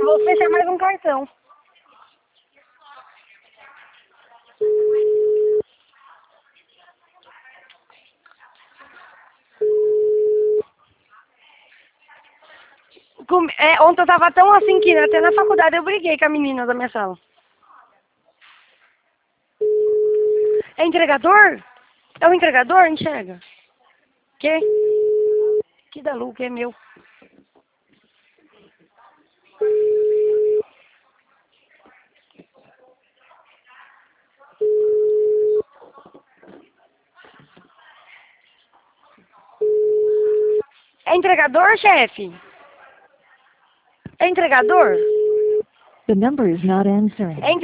vou fechar mais um cartão. Ontem eu tava tão assim que até na faculdade eu briguei com a menina da minha sala. É entregador? É o entregador? Enxerga. Que? Que da Lu, que é meu. É entregador, chefe? É entregador? The number is not answering. É